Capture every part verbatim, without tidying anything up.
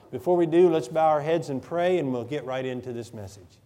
Before we do, let's bow our heads and pray, and we'll get right into this message.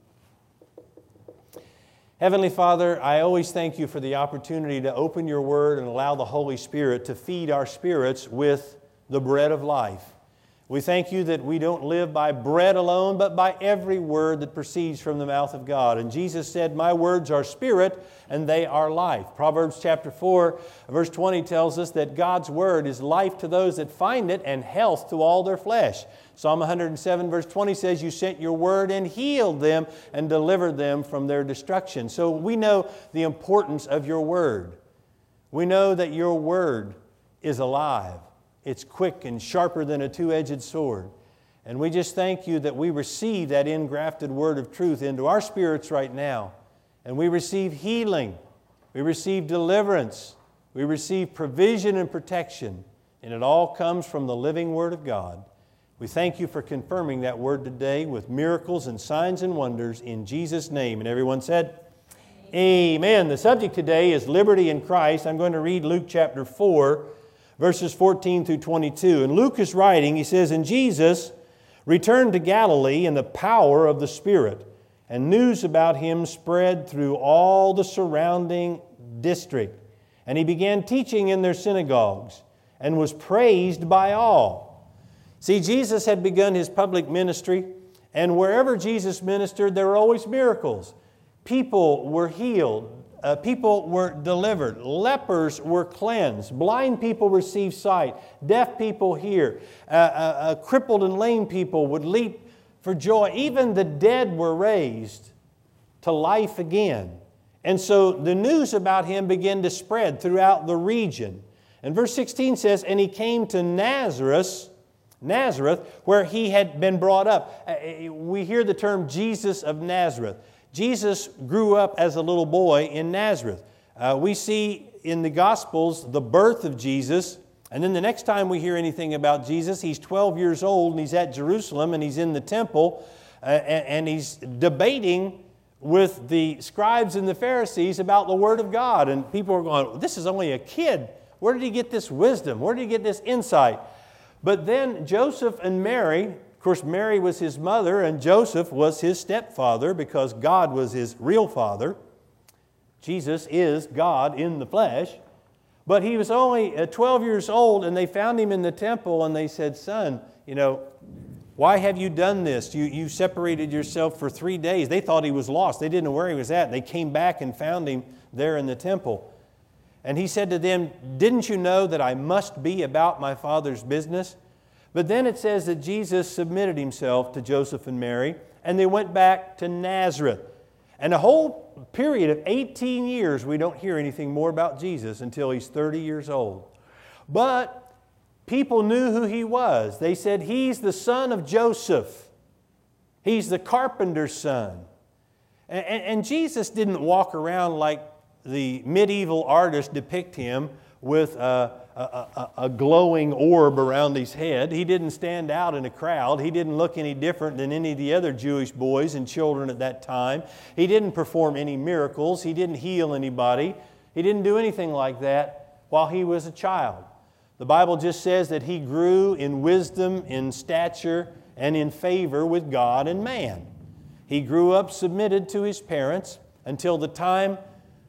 Heavenly Father, I always thank You for the opportunity to open Your Word and allow the Holy Spirit to feed our spirits with the bread of life. We thank You that we don't live by bread alone, but by every word that proceeds from the mouth of God. And Jesus said, "My words are spirit and they are life." Proverbs chapter four, verse twenty tells us that God's Word is life to those that find it and health to all their flesh. Psalm one hundred seven verse twenty says, "You sent Your word and healed them and delivered them from their destruction." So we know the importance of Your word. We know that Your word is alive. It's quick and sharper than a two-edged sword. And we just thank You that we receive that engrafted word of truth into our spirits right now. And we receive healing. We receive deliverance. We receive provision and protection. And it all comes from the living Word of God. We thank You for confirming that word today with miracles and signs and wonders in Jesus' name. And everyone said, Amen. Amen. The subject today is liberty in Christ. I'm going to read Luke chapter four, verses fourteen through twenty-two. And Luke is writing, he says, "And Jesus returned to Galilee in the power of the Spirit, and news about Him spread through all the surrounding district. And He began teaching in their synagogues, and was praised by all." See, Jesus had begun His public ministry, and wherever Jesus ministered, there were always miracles. People were healed. Uh, people were delivered. Lepers were cleansed. Blind people received sight. Deaf people hear. Uh, uh, uh, crippled and lame people would leap for joy. Even the dead were raised to life again. And so the news about Him began to spread throughout the region. And verse sixteen says, "And He came to Nazareth, Nazareth, where He had been brought up." Uh, we hear the term Jesus of Nazareth. Jesus grew up as a little boy in Nazareth. Uh, we see in the Gospels the birth of Jesus, and then the next time we hear anything about Jesus, He's twelve years old and He's at Jerusalem and He's in the temple uh, and, and He's debating with the scribes and the Pharisees about the Word of God. And people are going, "This is only a kid. Where did he get this wisdom? Where did he get this insight?" But then Joseph and Mary, of course, Mary was His mother and Joseph was His stepfather because God was His real father. Jesus is God in the flesh. But he was only twelve years old, and they found Him in the temple and they said, "Son, you know, why have you done this? You, you separated yourself for three days. They thought He was lost. They didn't know where He was at. They came back and found Him there in the temple. And He said to them, "Didn't you know that I must be about my Father's business?" But then it says that Jesus submitted Himself to Joseph and Mary, and they went back to Nazareth. And a whole period of eighteen years, we don't hear anything more about Jesus until He's thirty years old. But people knew who He was. They said, "He's the son of Joseph. He's the carpenter's son." And, and, and Jesus didn't walk around like the medieval artists depict Him with a, a, a, a glowing orb around His head. He didn't stand out in a crowd. He didn't look any different than any of the other Jewish boys and children at that time. He didn't perform any miracles. He didn't heal anybody. He didn't do anything like that while He was a child. The Bible just says that He grew in wisdom, in stature, and in favor with God and man. He grew up submitted to His parents until the time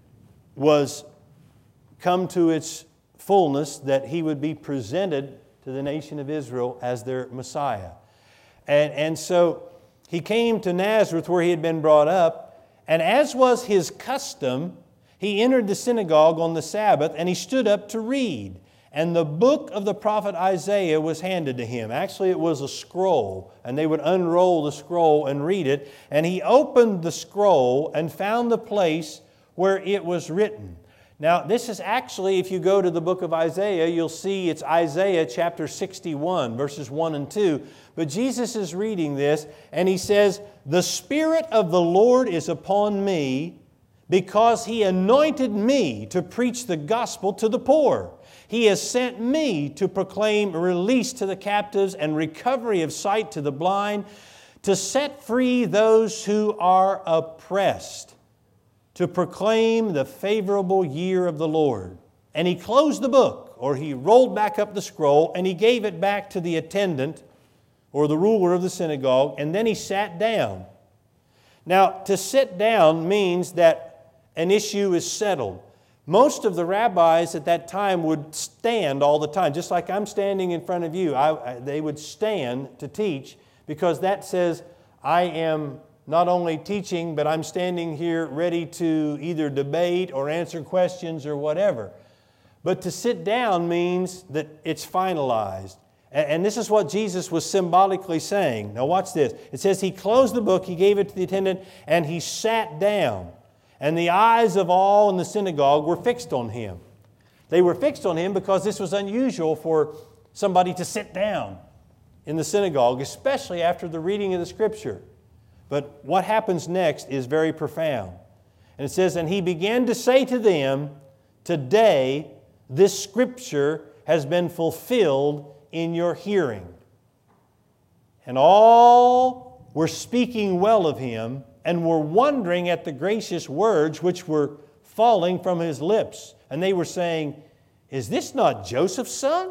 was come to its fullness that He would be presented to the nation of Israel as their Messiah. And, and so He came to Nazareth where He had been brought up, and as was His custom, He entered the synagogue on the Sabbath and He stood up to read. And the book of the prophet Isaiah was handed to Him. Actually, it was a scroll, and they would unroll the scroll and read it. And He opened the scroll and found the place where it was written. Now, this is actually, if you go to the book of Isaiah, you'll see it's Isaiah chapter sixty-one, verses one and two. But Jesus is reading this, and He says, "The Spirit of the Lord is upon me, because He anointed me to preach the gospel to the poor. He has sent me to proclaim release to the captives and recovery of sight to the blind, to set free those who are oppressed, to proclaim the favorable year of the Lord." And He closed the book, or He rolled back up the scroll, and He gave it back to the attendant or the ruler of the synagogue, and then he sat down. Now, to sit down means that an issue is settled. Most of the rabbis at that time would stand all the time, just like I'm standing in front of you. I, I, they would stand to teach because that says, I am not only teaching, but I'm standing here ready to either debate or answer questions or whatever. But to sit down means that it's finalized. And this is what Jesus was symbolically saying. Now watch this. It says he closed the book, he gave it to the attendant, and he sat down. And the eyes of all in the synagogue were fixed on him. They were fixed on him because this was unusual for somebody to sit down in the synagogue, especially after the reading of the Scripture. But what happens next is very profound. And it says, and he began to say to them, today this Scripture has been fulfilled in your hearing. And all were speaking well of him and were wondering at the gracious words which were falling from his lips. And they were saying, is this not Joseph's son?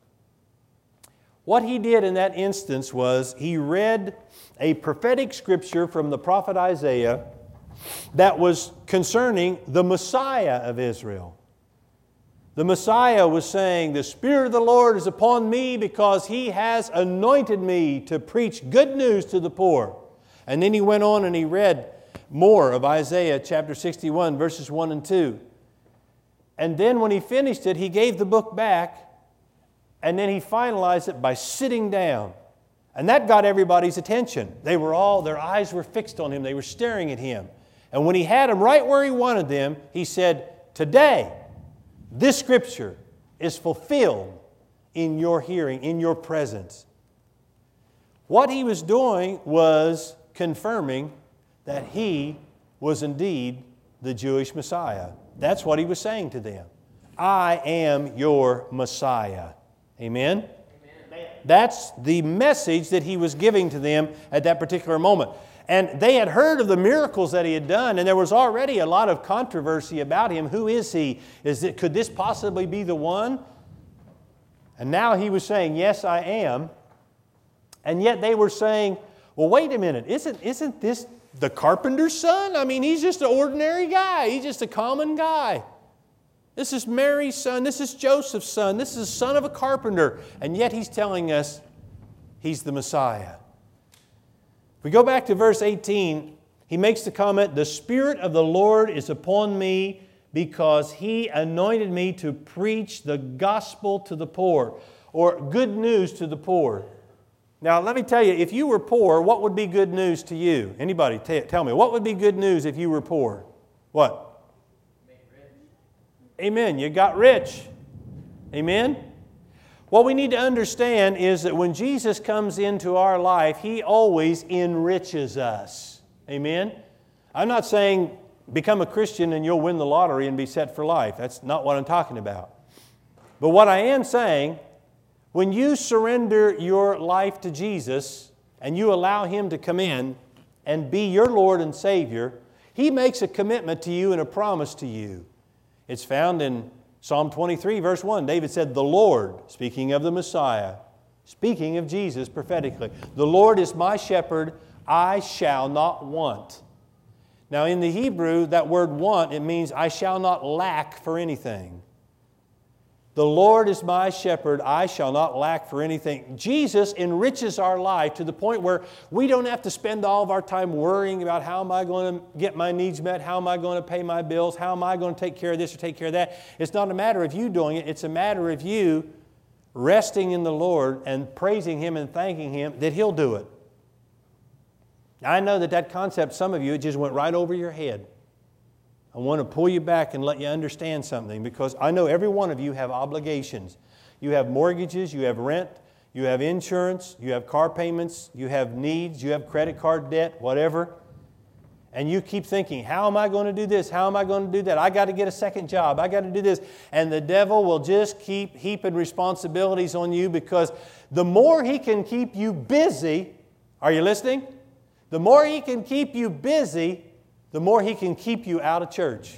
What he did in that instance was he read a prophetic scripture from the prophet Isaiah that was concerning the Messiah of Israel. The Messiah was saying, the Spirit of the Lord is upon me because He has anointed me to preach good news to the poor. And then he went on and he read more of Isaiah chapter sixty-one, verses one and two. And then when he finished it, he gave the book back, and then he finalized it by sitting down. And that got everybody's attention. They were all, their eyes were fixed on him. They were staring at him. And when he had them right where he wanted them, he said, today, this Scripture is fulfilled in your hearing, in your presence. What he was doing was confirming that he was indeed the Jewish Messiah. That's what he was saying to them. I am your Messiah. Amen? Amen? That's the message that he was giving to them at that particular moment. And they had heard of the miracles that he had done, and there was already a lot of controversy about him. Who is he? Is it, could this possibly be the one? And now he was saying, yes, I am. And yet they were saying, well, wait a minute, isn't, isn't this the carpenter's son? I mean, he's just an ordinary guy. He's just a common guy. This is Mary's son. This is Joseph's son. This is the son of a carpenter. And yet he's telling us he's the Messiah. If we go back to verse eighteen, he makes the comment, the Spirit of the Lord is upon me because He anointed me to preach the gospel to the poor, or good news to the poor. Now, let me tell you, if you were poor, what would be good news to you? Anybody, t- tell me, what would be good news if you were poor? What? Amen. You got rich. Amen? What we need to understand is that when Jesus comes into our life, He always enriches us. Amen? I'm not saying become a Christian and you'll win the lottery and be set for life. That's not what I'm talking about. But what I am saying, when you surrender your life to Jesus and you allow Him to come in and be your Lord and Savior, He makes a commitment to you and a promise to you. It's found in Psalm twenty-three, verse one. David said, the Lord, speaking of the Messiah, speaking of Jesus prophetically, the Lord is my shepherd, I shall not want. Now in the Hebrew, that word want, it means I shall not lack for anything. The Lord is my shepherd, I shall not lack for anything. Jesus enriches our life to the point where we don't have to spend all of our time worrying about how am I going to get my needs met, how am I going to pay my bills, how am I going to take care of this or take care of that. It's not a matter of you doing it, it's a matter of you resting in the Lord and praising Him and thanking Him that He'll do it. I know that that concept, some of you, it just went right over your head. I want to pull you back and let you understand something, because I know every one of you have obligations. You have mortgages, you have rent, you have insurance, you have car payments, you have needs, you have credit card debt, whatever. And you keep thinking, how am I going to do this? How am I going to do that? I got to get a second job. I got to do this. And the devil will just keep heaping responsibilities on you, because the more he can keep you busy, are you listening? The more he can keep you busy, the more he can keep you out of church.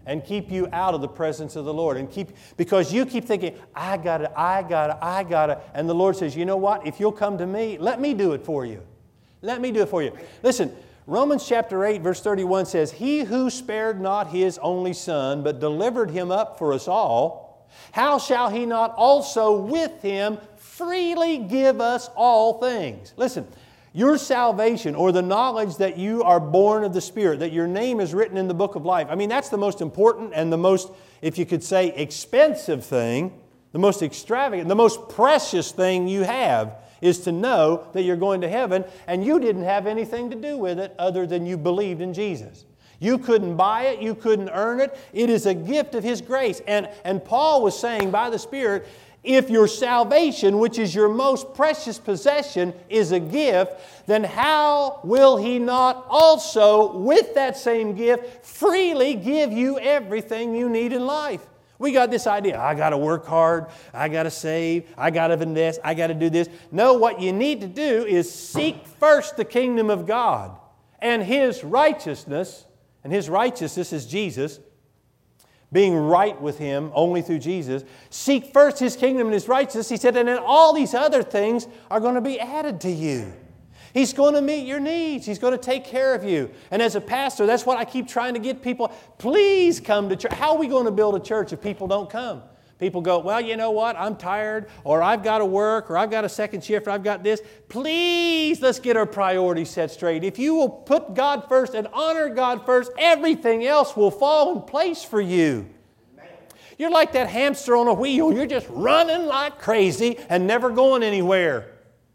and keep you out of the presence of the Lord. And keep, because you keep thinking, I gotta, I gotta, I gotta. And the Lord says, you know what? If you'll come to me, let me do it for you. Let me do it for you. Listen, Romans chapter eight, verse thirty-one says, He who spared not His only Son, but delivered Him up for us all, how shall He not also with Him freely give us all things? Listen, your salvation, or the knowledge that you are born of the Spirit, that your name is written in the book of life, I mean, that's the most important and the most, if you could say, expensive thing, the most extravagant, the most precious thing you have is to know that you're going to heaven, and you didn't have anything to do with it other than you believed in Jesus. You couldn't buy it. You couldn't earn it. It is a gift of His grace. And, and Paul was saying by the Spirit, if your salvation, which is your most precious possession, is a gift, then how will He not also, with that same gift, freely give you everything you need in life? We got this idea, I got to work hard, I got to save, I got to invest, I got to do this. No, what you need to do is seek first the kingdom of God and His righteousness, and His righteousness is Jesus, being right with Him only through Jesus. Seek first His kingdom and His righteousness, He said, and then all these other things are going to be added to you. He's going to meet your needs. He's going to take care of you. And as a pastor, that's what I keep trying to get people. Please come to church. How are we going to build a church if people don't come? People go, well, you know what? I'm tired, or I've got to work, or I've got a second shift, or I've got this. Please, let's get our priorities set straight. If you will put God first and honor God first, everything else will fall in place for you. You're like that hamster on a wheel. You're just running like crazy and never going anywhere.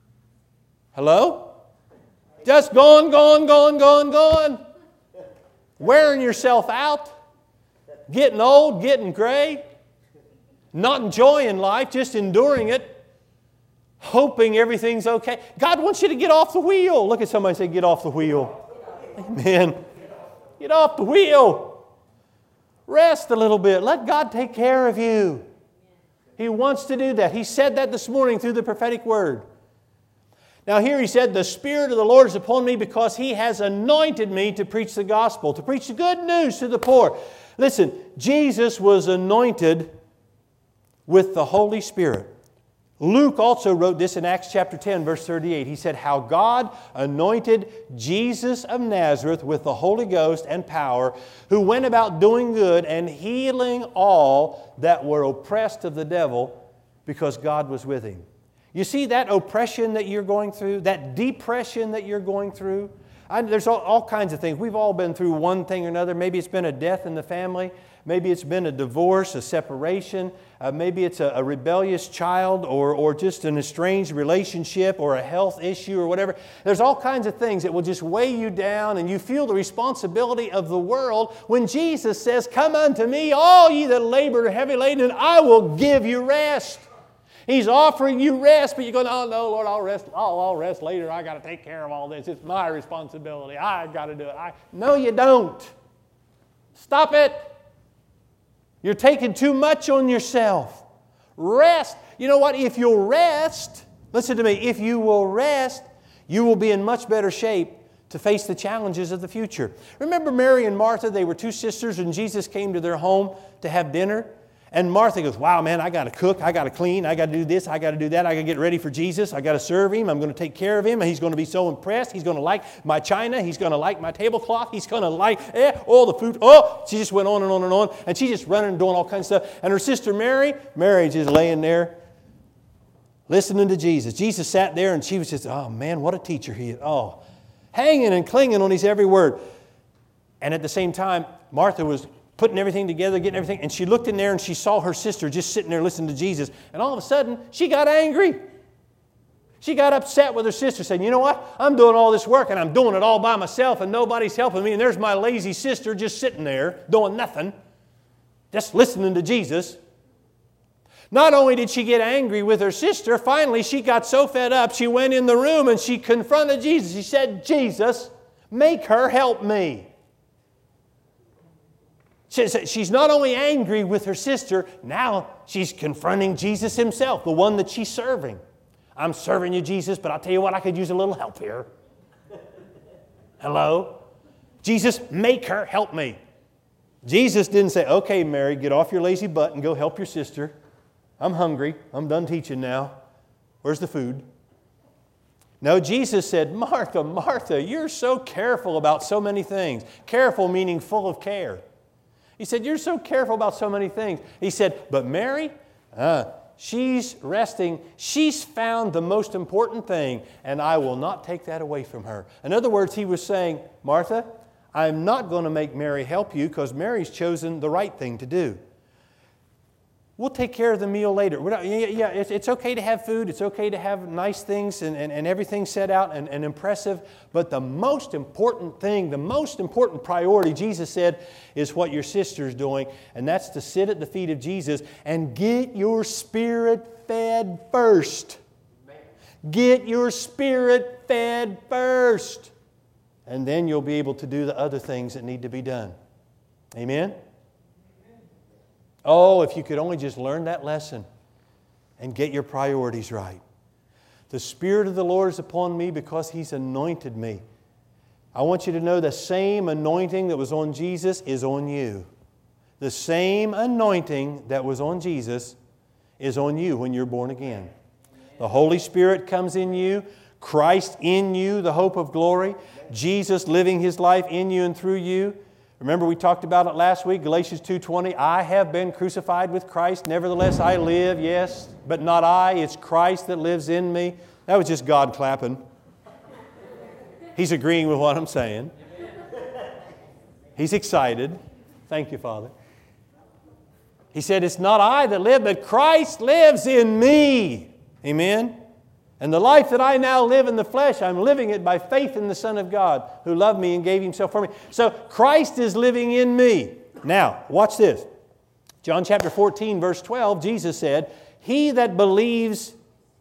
Hello? Just going, going, going, going, going. Wearing yourself out. Getting old, getting gray. Not enjoying life, just enduring it. Hoping everything's okay. God wants you to get off the wheel. Look at somebody and say, get off the wheel. Amen. Get off the wheel. Rest a little bit. Let God take care of you. He wants to do that. He said that this morning through the prophetic word. Now here He said, the Spirit of the Lord is upon me because He has anointed me to preach the gospel, to preach the good news to the poor. Listen, Jesus was anointed with the Holy Spirit. Luke also wrote this in Acts chapter ten, verse thirty-eight. He said, how God anointed Jesus of Nazareth with the Holy Ghost and power, who went about doing good and healing all that were oppressed of the devil, because God was with Him. You see that oppression that you're going through, that depression that you're going through? I, there's all, all kinds of things. We've all been through one thing or another. Maybe it's been a death in the family. Maybe it's been a divorce, a separation. Uh, maybe it's a, a rebellious child, or, or just an estranged relationship, or a health issue or whatever. There's all kinds of things that will just weigh you down, and you feel the responsibility of the world when Jesus says, come unto me, all ye that labor and are heavy laden, and I will give you rest. He's offering you rest, but you're going, oh no, Lord, I'll rest, I'll, I'll rest later. I got to take care of all this. It's my responsibility. I've got to do it. I, no, you don't. Stop it. You're taking too much on yourself. Rest. You know what? If you'll rest, listen to me, if you will rest, you will be in much better shape to face the challenges of the future. Remember Mary and Martha? They were two sisters, and Jesus came to their home to have dinner. And Martha goes, wow, man, I got to cook, I got to clean, I got to do this, I got to do that, I got to get ready for Jesus, I got to serve Him, I'm going to take care of Him, and He's going to be so impressed, He's going to like my china, He's going to like my tablecloth, He's going to like eh, all the food. Oh, she just went on and on and on, and she's just running and doing all kinds of stuff. And her sister Mary, Mary's just laying there, listening to Jesus. Jesus sat there, and she was just, oh man, what a teacher He is. Oh, hanging and clinging on His every word. And at the same time, Martha was putting everything together, getting everything, and she looked in there and she saw her sister just sitting there listening to Jesus. And all of a sudden, she got angry. She got upset with her sister, saying, you know what? I'm doing all this work and I'm doing it all by myself and nobody's helping me. And there's my lazy sister just sitting there doing nothing, just listening to Jesus. Not only did she get angry with her sister, finally she got so fed up, she went in the room and she confronted Jesus. She said, Jesus, make her help me. She's not only angry with her sister, now she's confronting Jesus Himself, the one that she's serving. I'm serving you, Jesus, but I'll tell you what, I could use a little help here. Hello? Jesus, make her help me. Jesus didn't say, okay, Mary, get off your lazy butt and go help your sister. I'm hungry. I'm done teaching now. Where's the food? No, Jesus said, Martha, Martha, you're so careful about so many things. Careful meaning full of care. He said, you're so careful about so many things. He said, but Mary, uh, she's resting. She's found the most important thing, and I will not take that away from her. In other words, he was saying, Martha, I'm not going to make Mary help you because Mary's chosen the right thing to do. We'll take care of the meal later. We're not, yeah, yeah it's, it's okay to have food. It's okay to have nice things and, and, and everything set out and, and impressive. But the most important thing, the most important priority, Jesus said, is what your sister's doing. And that's to sit at the feet of Jesus and get your spirit fed first. Get your spirit fed first. And then you'll be able to do the other things that need to be done. Amen? Oh, if you could only just learn that lesson and get your priorities right. The Spirit of the Lord is upon me because He's anointed me. I want you to know the same anointing that was on Jesus is on you. The same anointing that was on Jesus is on you when you're born again. The Holy Spirit comes in you. Christ in you, the hope of glory. Jesus living His life in you and through you. Remember we talked about it last week, Galatians two twenty. I have been crucified with Christ, nevertheless I live, yes, but not I, it's Christ that lives in me. That was just God clapping. He's agreeing with what I'm saying. He's excited. Thank you, Father. He said, it's not I that live, but Christ lives in me. Amen? And the life that I now live in the flesh, I'm living it by faith in the Son of God who loved me and gave Himself for me. So Christ is living in me. Now, watch this. John chapter fourteen, verse twelve, Jesus said, He that believes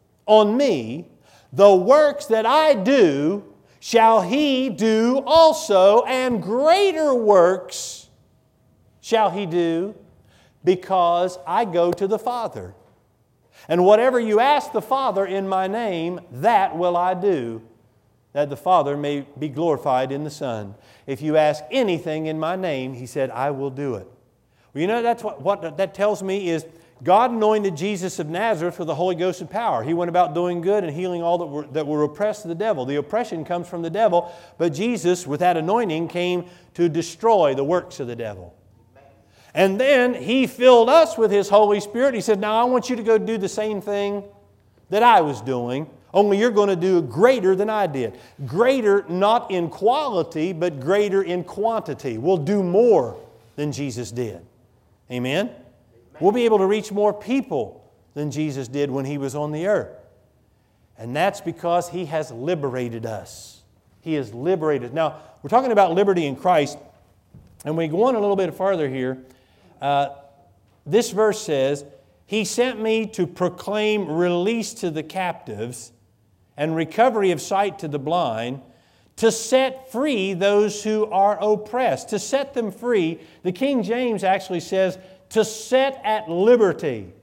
on me, the works that I do, shall he do also, and greater works shall he do, because I go to the Father. And whatever you ask the Father in my name, that will I do, that the Father may be glorified in the Son. If you ask anything in my name, He said, I will do it. Well, you know, that's what, what that tells me is God anointed Jesus of Nazareth with the Holy Ghost and power. He went about doing good and healing all that were, that were oppressed of the devil. The oppression comes from the devil, but Jesus, with that anointing, came to destroy the works of the devil. And then He filled us with His Holy Spirit. He said, now I want you to go do the same thing that I was doing, only you're going to do greater than I did. Greater not in quality, but greater in quantity. We'll do more than Jesus did. Amen? Amen? We'll be able to reach more people than Jesus did when He was on the earth. And that's because He has liberated us. He has liberated. Now, we're talking about liberty in Christ, and we go on a little bit further here. Uh, this verse says, He sent me to proclaim release to the captives and recovery of sight to the blind, to set free those who are oppressed. To set them free, the King James actually says, to set at liberty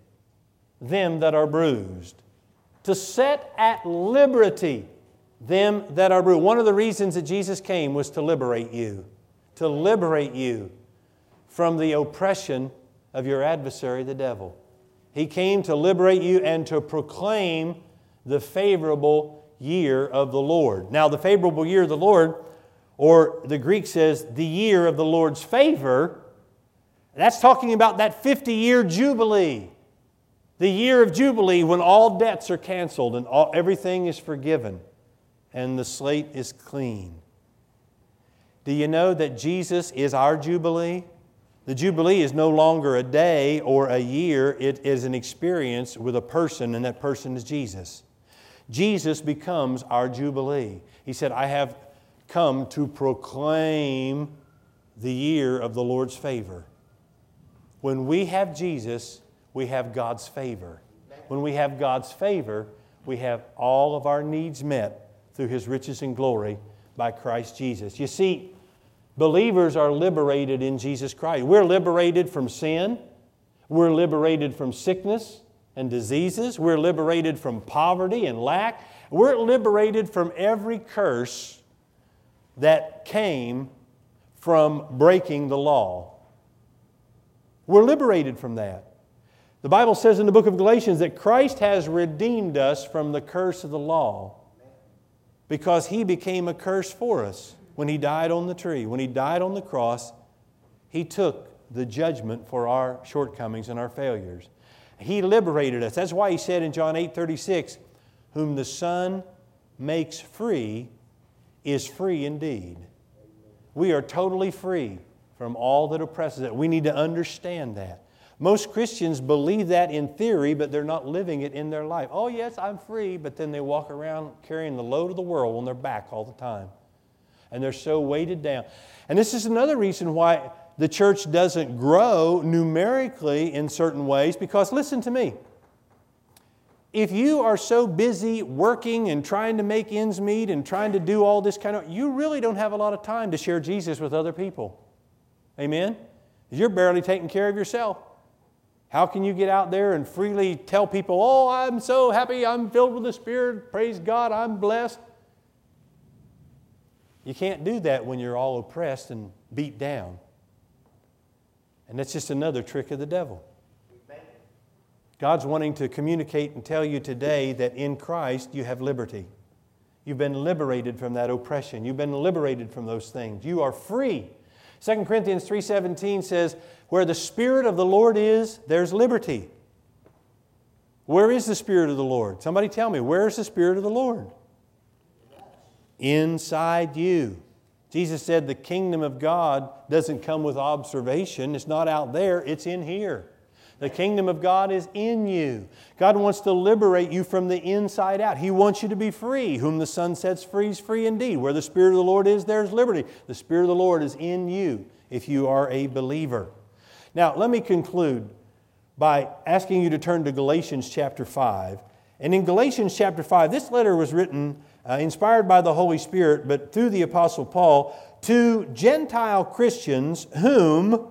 them that are bruised. To set at liberty them that are bruised. One of the reasons that Jesus came was to liberate you. To liberate you from the oppression of your adversary, the devil. He came to liberate you and to proclaim the favorable year of the Lord. Now, the favorable year of the Lord, or the Greek says the year of the Lord's favor, that's talking about that fifty-year Jubilee. The year of Jubilee when all debts are canceled and all, everything is forgiven and the slate is clean. Do you know that Jesus is our Jubilee? The Jubilee is no longer a day or a year. It is an experience with a person, and that person is Jesus. Jesus becomes our Jubilee. He said, I have come to proclaim the year of the Lord's favor. When we have Jesus, we have God's favor. When we have God's favor, we have all of our needs met through His riches and glory by Christ Jesus. You see, believers are liberated in Jesus Christ. We're liberated from sin. We're liberated from sickness and diseases. We're liberated from poverty and lack. We're liberated from every curse that came from breaking the law. We're liberated from that. The Bible says in the book of Galatians that Christ has redeemed us from the curse of the law because He became a curse for us when He died on the tree. When He died on the cross, He took the judgment for our shortcomings and our failures. He liberated us. That's why He said in John eight thirty-six, whom the Son makes free is free indeed. We are totally free from all that oppresses us. We need to understand that. Most Christians believe that in theory, but they're not living it in their life. Oh yes, I'm free, but then they walk around carrying the load of the world on their back all the time. And they're so weighted down. And this is another reason why the church doesn't grow numerically in certain ways, because listen to me. If you are so busy working and trying to make ends meet and trying to do all this kind of, you really don't have a lot of time to share Jesus with other people. Amen? You're barely taking care of yourself. How can you get out there and freely tell people, oh, I'm so happy, I'm filled with the Spirit, praise God, I'm blessed? You can't do that when you're all oppressed and beat down. And that's just another trick of the devil. God's wanting to communicate and tell you today that in Christ you have liberty. You've been liberated from that oppression. You've been liberated from those things. You are free. Second Corinthians three seventeen says, where the Spirit of the Lord is, there's liberty. Where is the Spirit of the Lord? Somebody tell me, where is the Spirit of the Lord? Inside you. Jesus said the kingdom of God doesn't come with observation. It's not out there, it's in here. The kingdom of God is in you. God wants to liberate you from the inside out. He wants you to be free. Whom the Son sets free is free indeed. Where the Spirit of the Lord is, there's liberty. The Spirit of the Lord is in you if you are a believer. Now, let me conclude by asking you to turn to Galatians chapter five. And in Galatians chapter five, this letter was written, uh, inspired by the Holy Spirit, but through the Apostle Paul, to Gentile Christians whom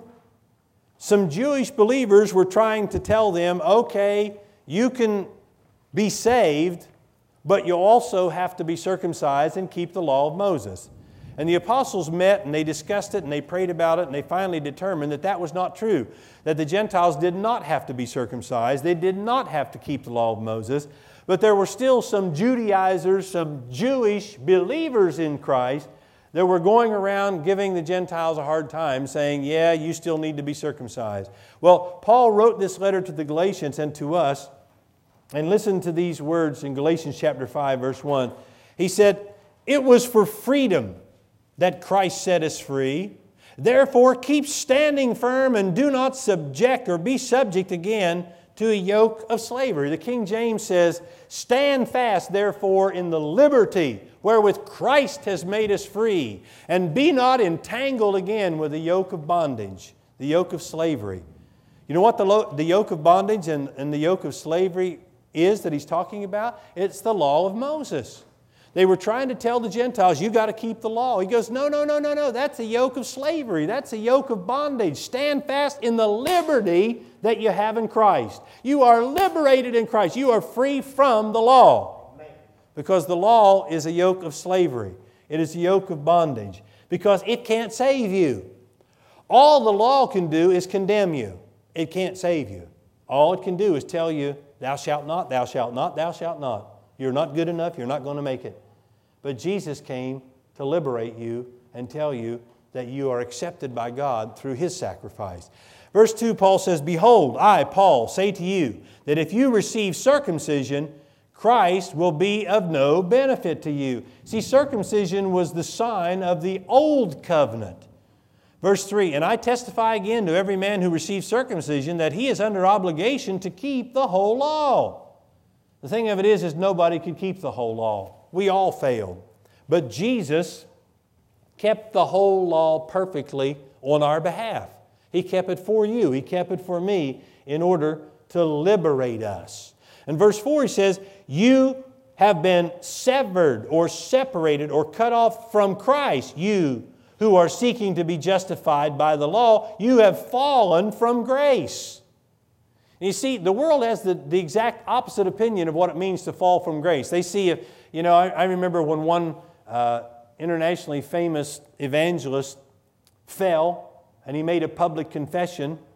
some Jewish believers were trying to tell them, okay, you can be saved, but you also have to be circumcised and keep the law of Moses. And the apostles met and they discussed it and they prayed about it and they finally determined that that was not true, that the Gentiles did not have to be circumcised, they did not have to keep the law of Moses, but there were still some Judaizers, some Jewish believers in Christ that were going around giving the Gentiles a hard time, saying, yeah, you still need to be circumcised. Well, Paul wrote this letter to the Galatians and to us, and listen to these words in Galatians chapter five, verse one. He said, it was for freedom that Christ set us free. Therefore, keep standing firm and do not subject or be subject again to a yoke of slavery. The King James says, stand fast, therefore, in the liberty wherewith Christ has made us free, and be not entangled again with the yoke of bondage, the yoke of slavery. You know what the, lo- the yoke of bondage and, and the yoke of slavery is that he's talking about? It's the law of Moses. They were trying to tell the Gentiles, you got to keep the law. He goes, no, no, no, no, no. That's a yoke of slavery. That's a yoke of bondage. Stand fast in the liberty that you have in Christ. You are liberated in Christ. You are free from the law. Because the law is a yoke of slavery. It is a yoke of bondage. Because it can't save you. All the law can do is condemn you. It can't save you. All it can do is tell you, thou shalt not, thou shalt not, thou shalt not. You're not good enough. You're not going to make it. But Jesus came to liberate you and tell you that you are accepted by God through His sacrifice. Verse two, Paul says, behold, I, Paul, say to you that if you receive circumcision, Christ will be of no benefit to you. See, circumcision was the sign of the old covenant. Verse three, and I testify again to every man who receives circumcision that he is under obligation to keep the whole law. The thing of it is, is nobody could keep the whole law. We all failed. But Jesus kept the whole law perfectly on our behalf. He kept it for you. He kept it for me in order to liberate us. In verse four he says, you have been severed or separated or cut off from Christ. You who are seeking to be justified by the law, you have fallen from grace. And you see, the world has the, the exact opposite opinion of what it means to fall from grace. They see, if, you know, I, I remember when one uh, internationally famous evangelist fell and he made a public confession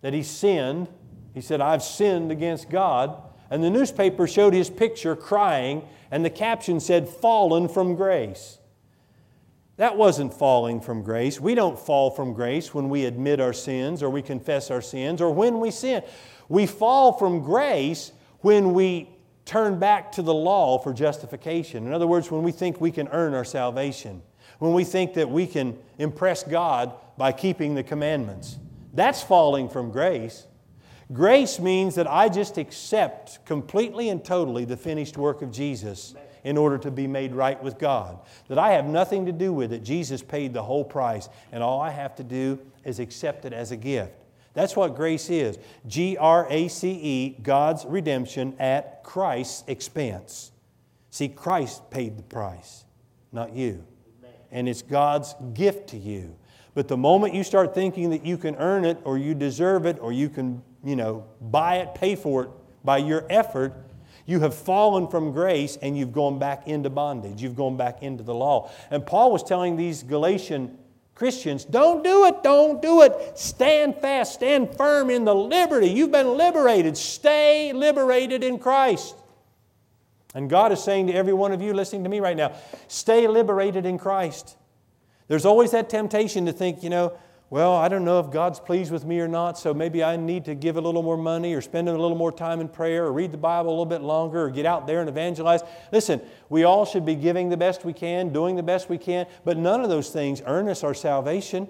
that he sinned. He said, I've sinned against God. And the newspaper showed his picture crying, and the caption said, fallen from grace. That wasn't falling from grace. We don't fall from grace when we admit our sins or we confess our sins or when we sin. We fall from grace when we turn back to the law for justification. In other words, when we think we can earn our salvation, when we think that we can impress God by keeping the commandments. That's falling from grace. Grace means that I just accept completely and totally the finished work of Jesus in order to be made right with God. That I have nothing to do with it. Jesus paid the whole price, and all I have to do is accept it as a gift. That's what grace is. G R A C E, God's redemption at Christ's expense. See, Christ paid the price, not you. And it's God's gift to you. But the moment you start thinking that you can earn it or you deserve it or you can, you know, buy it, pay for it by your effort, you have fallen from grace and you've gone back into bondage. You've gone back into the law. And Paul was telling these Galatian Christians, don't do it, don't do it. Stand fast, stand firm in the liberty. You've been liberated. Stay liberated in Christ. And God is saying to every one of you listening to me right now, stay liberated in Christ. There's always that temptation to think, you know, well, I don't know if God's pleased with me or not, so maybe I need to give a little more money or spend a little more time in prayer or read the Bible a little bit longer or get out there and evangelize. Listen, we all should be giving the best we can, doing the best we can, but none of those things earn us our salvation.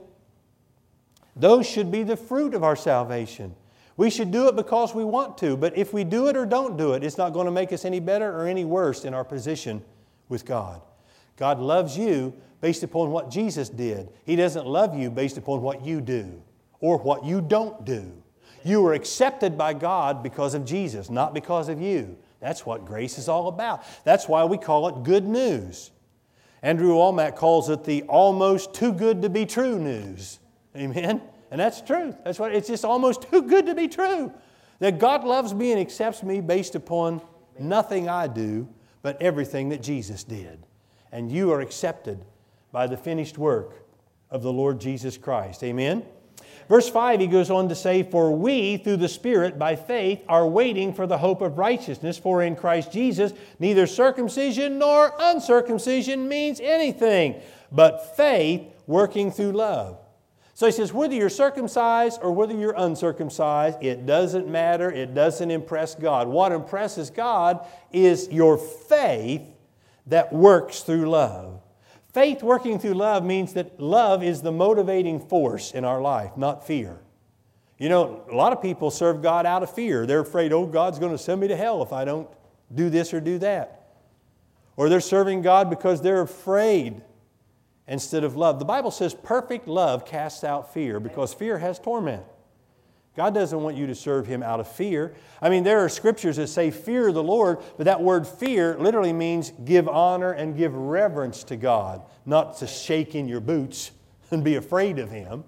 Those should be the fruit of our salvation. We should do it because we want to, but if we do it or don't do it, it's not going to make us any better or any worse in our position with God. God loves you based upon what Jesus did. He doesn't love you based upon what you do or what you don't do. You are accepted by God because of Jesus, not because of you. That's what grace is all about. That's why we call it good news. Andrew Wommack calls it the almost too good to be true news. Amen? And that's true. That's what it's just almost too good to be true. That God loves me and accepts me based upon nothing I do, but everything that Jesus did. And you are accepted by the finished work of the Lord Jesus Christ. Amen? Verse five, he goes on to say, for we, through the Spirit, by faith, are waiting for the hope of righteousness. For in Christ Jesus, neither circumcision nor uncircumcision means anything, but faith working through love. So he says, whether you're circumcised or whether you're uncircumcised, it doesn't matter. It doesn't impress God. What impresses God is your faith that works through love. Faith working through love means that love is the motivating force in our life, not fear. You know, a lot of people serve God out of fear. They're afraid, oh, God's going to send me to hell if I don't do this or do that. Or they're serving God because they're afraid instead of love. The Bible says perfect love casts out fear because fear has torment. God doesn't want you to serve Him out of fear. I mean, there are scriptures that say fear the Lord, but that word fear literally means give honor and give reverence to God, not to shake in your boots and be afraid of Him.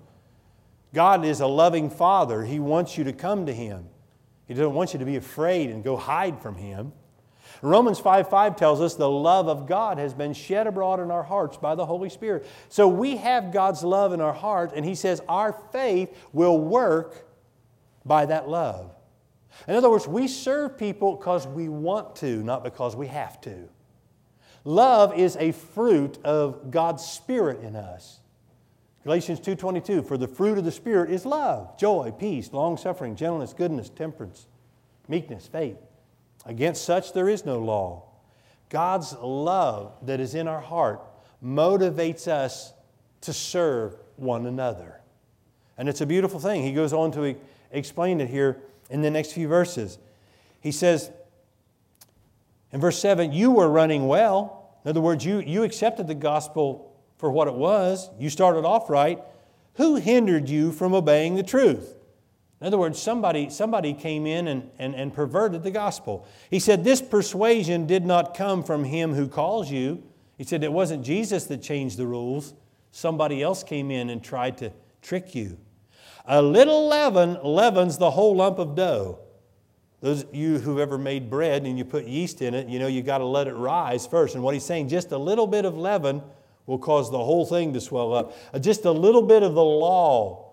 God is a loving Father. He wants you to come to Him. He doesn't want you to be afraid and go hide from Him. Romans five five tells us the love of God has been shed abroad in our hearts by the Holy Spirit. So we have God's love in our heart, and He says our faith will work by that love. In other words, we serve people because we want to, not because we have to. Love is a fruit of God's Spirit in us. Galatians two twenty-two, for the fruit of the Spirit is love, joy, peace, long-suffering, gentleness, goodness, temperance, meekness, faith. Against such there is no law. God's love that is in our heart motivates us to serve one another. And it's a beautiful thing. He goes on to explain it here in the next few verses. He says in verse seven, you were running well. In other words, you, you accepted the gospel for what it was. You started off right. Who hindered you from obeying the truth? In other words, somebody, somebody came in and, and, and perverted the gospel. He said, this persuasion did not come from Him who calls you. He said it wasn't Jesus that changed the rules. Somebody else came in and tried to trick you. A little leaven leavens the whole lump of dough. Those of you who've ever made bread and you put yeast in it, you know you got to let it rise first. And what he's saying, just a little bit of leaven will cause the whole thing to swell up. Just a little bit of the law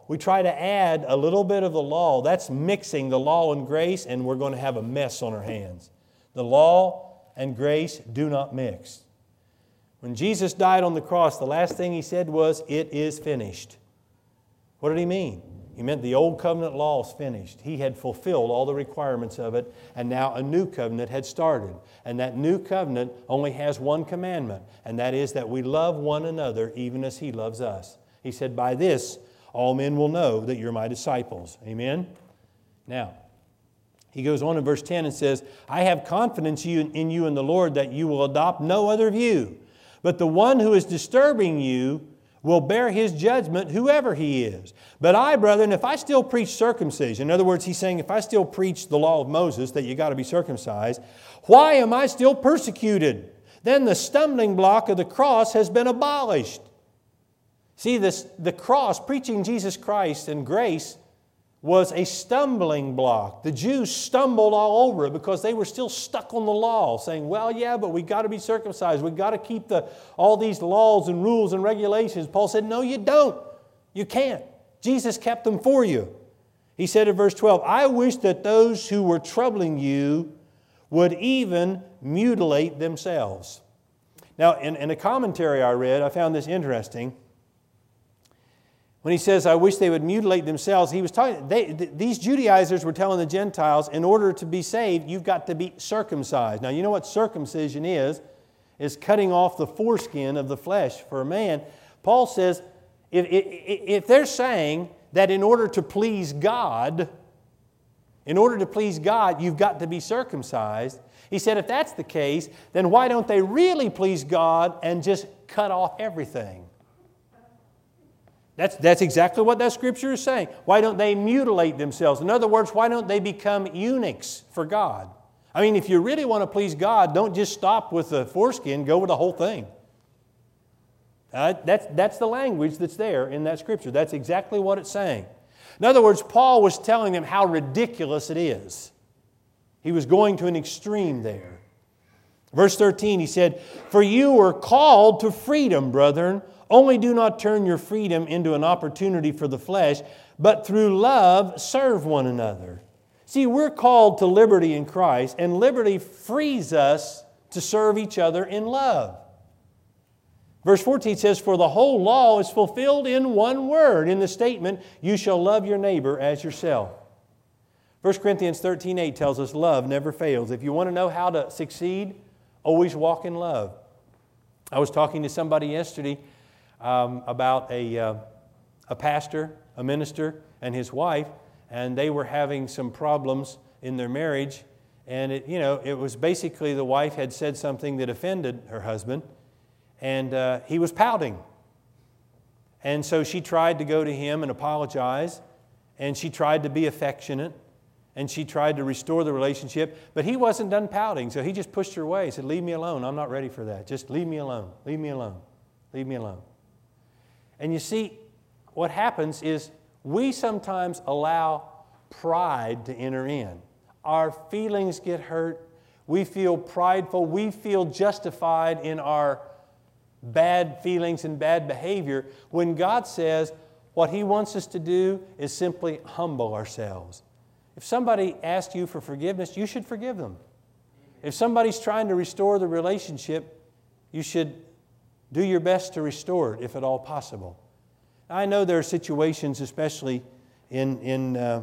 we try to add a little bit of the law. That's mixing the law and grace, and we're going to have a mess on our hands. The law and grace do not mix. When Jesus died on the cross, the last thing He said was, "It is finished." What did He mean? He meant the old covenant law is finished. He had fulfilled all the requirements of it, and now a new covenant had started. And that new covenant only has one commandment, and that is that we love one another even as He loves us. He said, "By this, all men will know that you're my disciples." Amen? Now, He goes on in verse ten and says, "I have confidence in you in the Lord that you will adopt no other view, but the one who is disturbing you will bear his judgment, whoever he is. But I, brethren, if I still preach circumcision," in other words, he's saying, if I still preach the law of Moses, that you got to be circumcised, "why am I still persecuted? Then the stumbling block of the cross has been abolished." See, this, the cross, preaching Jesus Christ and grace, was a stumbling block. The Jews stumbled all over it because they were still stuck on the law, saying, well, yeah, but we've got to be circumcised. We've got to keep the, all these laws and rules and regulations. Paul said, no, you don't. You can't. Jesus kept them for you. He said in verse twelve, "I wish that those who were troubling you would even mutilate themselves." Now, in, in a commentary I read, I found this interesting. When he says, "I wish they would mutilate themselves," he was talking, they, th- these Judaizers were telling the Gentiles, in order to be saved, you've got to be circumcised. Now, you know what circumcision is? Is cutting off the foreskin of the flesh for a man. Paul says, if, if, if they're saying that in order to please God, in order to please God, you've got to be circumcised, he said, if that's the case, then why don't they really please God and just cut off everything? That's, that's exactly what that Scripture is saying. Why don't they mutilate themselves? In other words, why don't they become eunuchs for God? I mean, if you really want to please God, don't just stop with the foreskin, go with the whole thing. Uh, that's, that's the language that's there in that Scripture. That's exactly what it's saying. In other words, Paul was telling them how ridiculous it is. He was going to an extreme there. Verse thirteen, he said, "For you were called to freedom, brethren. Only do not turn your freedom into an opportunity for the flesh, but through love serve one another." See, we're called to liberty in Christ, and liberty frees us to serve each other in love. Verse fourteen says, "For the whole law is fulfilled in one word," in the statement, "You shall love your neighbor as yourself." First Corinthians thirteen eight tells us love never fails. If you want to know how to succeed, always walk in love. I was talking to somebody yesterday Um, about a, uh, a pastor, a minister, and his wife, and they were having some problems in their marriage. And it, you know, it was basically the wife had said something that offended her husband, and uh, he was pouting. And so she tried to go to him and apologize, and she tried to be affectionate, and she tried to restore the relationship, but he wasn't done pouting, so he just pushed her away. He said, "Leave me alone. I'm not ready for that. Just leave me alone. Leave me alone. Leave me alone." And you see, what happens is we sometimes allow pride to enter in. Our feelings get hurt. We feel prideful. We feel justified in our bad feelings and bad behavior, when God says what He wants us to do is simply humble ourselves. If somebody asks you for forgiveness, you should forgive them. If somebody's trying to restore the relationship, you should do your best to restore it, if at all possible. I know there are situations, especially in, in uh,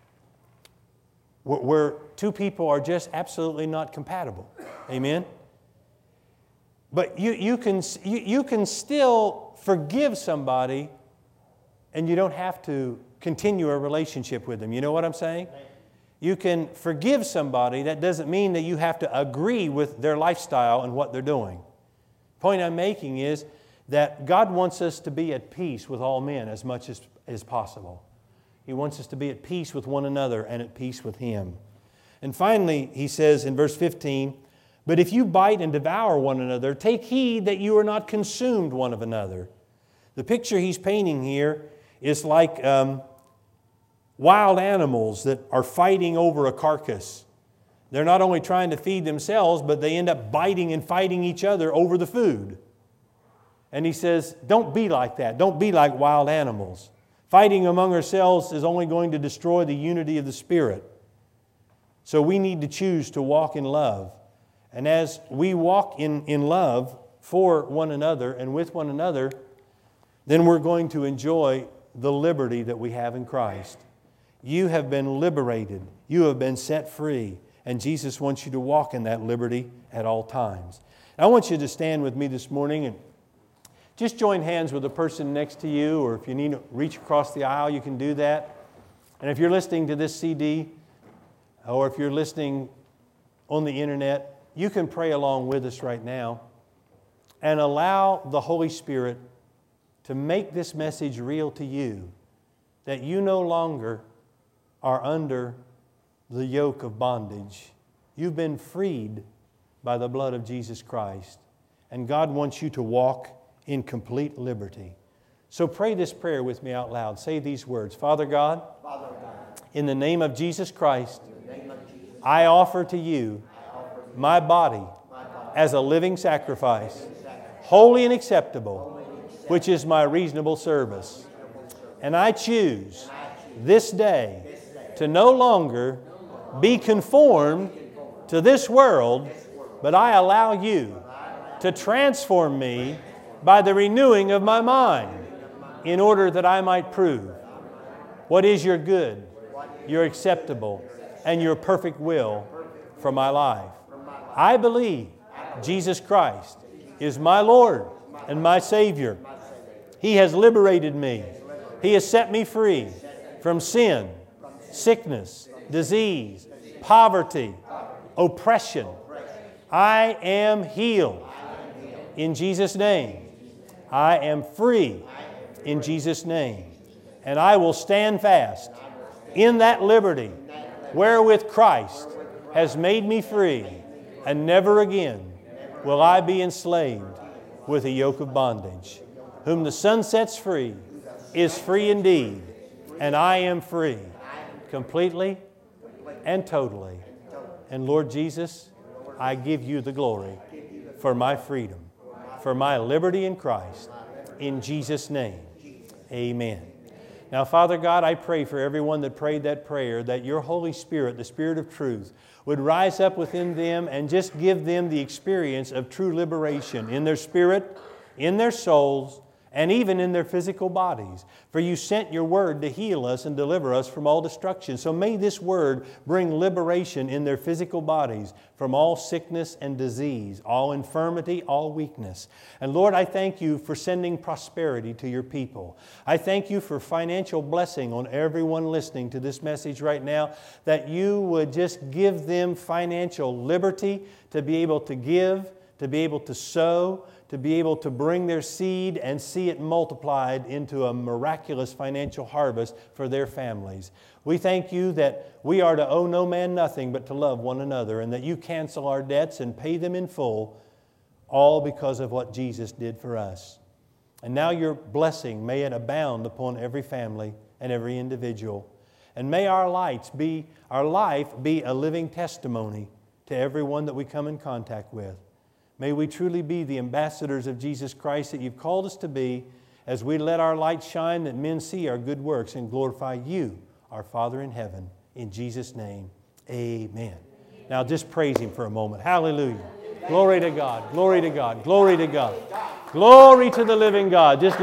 where, where two people are just absolutely not compatible. Amen? But you, you, can, you, you can still forgive somebody, and you don't have to continue a relationship with them. You know what I'm saying? You can forgive somebody. That doesn't mean that you have to agree with their lifestyle and what they're doing. The point I'm making is that God wants us to be at peace with all men as much as, as possible. He wants us to be at peace with one another and at peace with Him. And finally, he says in verse fifteen, "But if you bite and devour one another, take heed that you are not consumed one of another." The picture he's painting here is like um, wild animals that are fighting over a carcass. They're not only trying to feed themselves, but they end up biting and fighting each other over the food. And he says, don't be like that. Don't be like wild animals. Fighting among ourselves is only going to destroy the unity of the Spirit. So we need to choose to walk in love. And as we walk in, in love for one another and with one another, then we're going to enjoy the liberty that we have in Christ. You have been liberated. You have been set free. And Jesus wants you to walk in that liberty at all times. I want you to stand with me this morning and just join hands with the person next to you, or if you need to reach across the aisle, you can do that. And if you're listening to this C D, or if you're listening on the internet, you can pray along with us right now and allow the Holy Spirit to make this message real to you, that you no longer are under the yoke of bondage. You've been freed by the blood of Jesus Christ, and God wants you to walk in complete liberty. So pray this prayer with me out loud. Say these words. Father God, Father God, in the name of Jesus Christ, in the name of Jesus, I offer to you I offer to you my body my body as a living sacrifice, as a sacrifice, holy and acceptable, holy and acceptable, which is my reasonable service. reasonable service. And I choose And I choose this day this day to no longer be conformed to this world, but I allow you to transform me by the renewing of my mind, in order that I might prove what is your good, your acceptable, and your perfect will for my life. I believe Jesus Christ is my Lord and my Savior. He has liberated me. He has set me free from sin, sickness, disease, poverty, oppression. I am healed in Jesus' name. I am free in Jesus' name. And I will stand fast in that liberty wherewith Christ has made me free, and never again will I be enslaved with a yoke of bondage. Whom the Son sets free is free indeed, and I am free completely and totally. And Lord Jesus, I give you the glory for my freedom, for my liberty in Christ. In Jesus' name, amen. Now, Father God, I pray for everyone that prayed that prayer, that your Holy Spirit, the Spirit of truth, would rise up within them and just give them the experience of true liberation in their spirit, in their souls, and even in their physical bodies. For you sent your word to heal us and deliver us from all destruction. So may this word bring liberation in their physical bodies from all sickness and disease, all infirmity, all weakness. And Lord, I thank you for sending prosperity to your people. I thank you for financial blessing on everyone listening to this message right now, that you would just give them financial liberty to be able to give, to be able to sow, to be able to bring their seed and see it multiplied into a miraculous financial harvest for their families. We thank you that we are to owe no man nothing but to love one another, and that you cancel our debts and pay them in full, all because of what Jesus did for us. And now your blessing, may it abound upon every family and every individual. And may our lights be, our life be a living testimony to everyone that we come in contact with. May we truly be the ambassadors of Jesus Christ that you've called us to be, as we let our light shine, that men see our good works and glorify you, our Father in heaven. In Jesus' name, amen. Now just praise Him for a moment. Hallelujah. Glory to God. Glory to God. Glory to God. Glory to the living God. Just